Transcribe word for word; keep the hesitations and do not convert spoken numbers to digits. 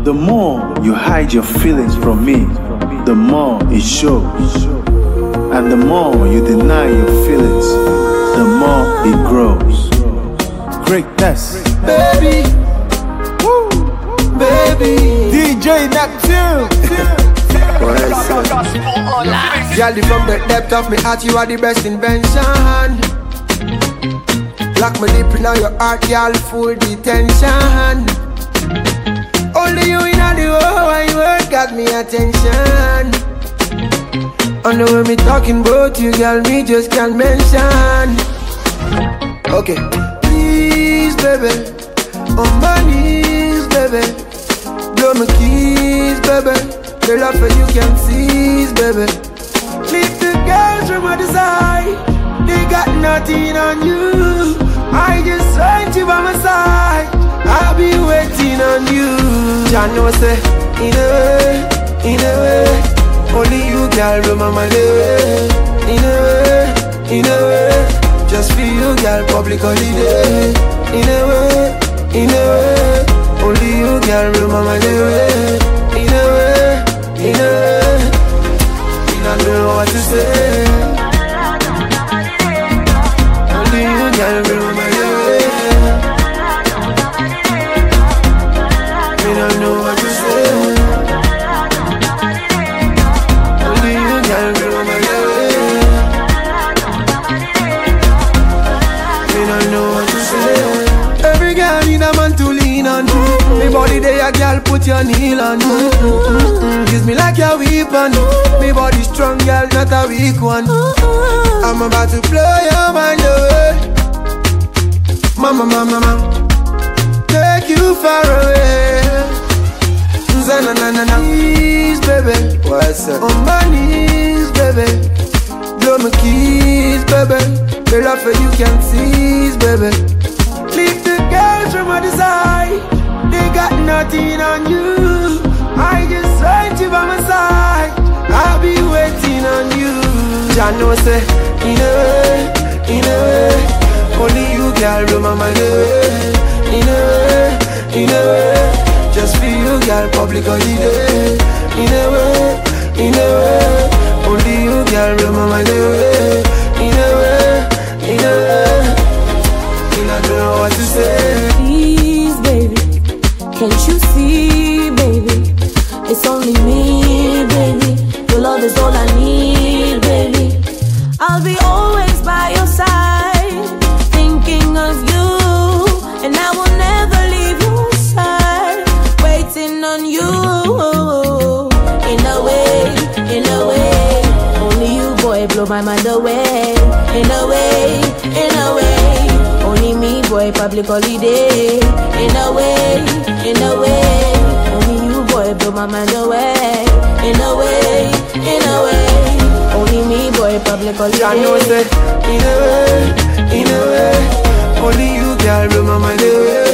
The more you hide your feelings from me, the more it shows. And the more you deny your feelings, the more it grows. Greatness. Baby, woo, baby. D J Neptune. Girl, from the depth of me heart, you are the best invention. Lock me deep in your heart, girl, full detention. Only you in all the whole wide world got me attention. And the way me talking about you, girl, me just can't mention. Okay, please, baby, on my knees, baby, blow my keys, baby. The love for you can seize, baby. Leave the girls from other side, they got nothing on you. I just want you by my side, I'll be waiting on you. Jah know say, in a way, in a way, only you girl remember my day. In a way, in a way, just for you girl public holiday. In a way, in a way, only you girl remember my day. In a way, in a way, you don't know what to say. Only you girl remember my day. You don't know what to say. Only you girl remember my day. You don't know what to say. Every girl need a man to lean on. Me body there, a girl put your knee on. Use me like a weapon. Me body strong, girl, not a weak one. I'm about to blow your mind away. Mama, mama, mama, take you far away. Na na na na, please, baby. What's up? On my knees, baby. Blow my keys, baby. The love for you can seize, baby. Leave the girls from other side, they got nothing on you. I just want you by my side, I'll be waiting on you. Jah know say, in a way, in a way, only you girl remember my day. In a way, in a way, just for you girl public holiday. In a way, in a way, only you girl remember my day. In a way, in a way, and I don't know what to say. Please, baby, can't you see, baby? It's only me, baby. Your love is all I need, baby. I'll be always by your side, thinking of you, and I will never leave your side, waiting on you. In a way, in a way, only you, boy, blow my mind away. In a way, in a way, only me, boy, public holiday. In a way, in a way, only you, boy, blow my mind away. In a way, in a way, only me, boy, public holiday. I know say, in a way, in a way, only you, girl, remember my day.